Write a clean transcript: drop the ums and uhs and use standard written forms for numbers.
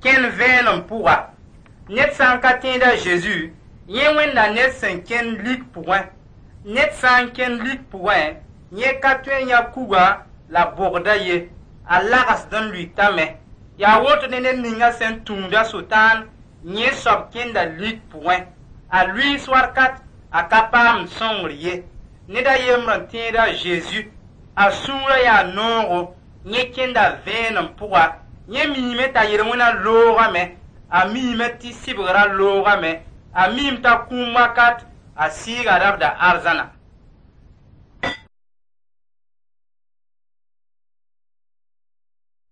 ken vẽenem pʋga. Ned sã n ka tẽeda Zeezi, yẽ wẽnda ned sẽn kẽnd lik pʋgẽ. Ned sã n kẽnd lik pʋgẽ, yẽ ka tõe n yã kuga la bogda ye, a lagsd n lʋɩtame. Yaa woto ne ned ninga sẽn tũuda Sotaan, yẽ soab kẽnda lik pʋgẽ. A lʋɩɩs wakat, a ka paamd sõngr ye. Ned a yembr n tẽeda Zeezi, a sũurã yaa noogo, yẽ kẽnda vẽenem pʋga. Yẽ miime t'a yel-wẽnã loogame, a miime tɩ sɩbgrã loogame, a miim t'a kũum wakat, a sɩɩga rabda arzãna.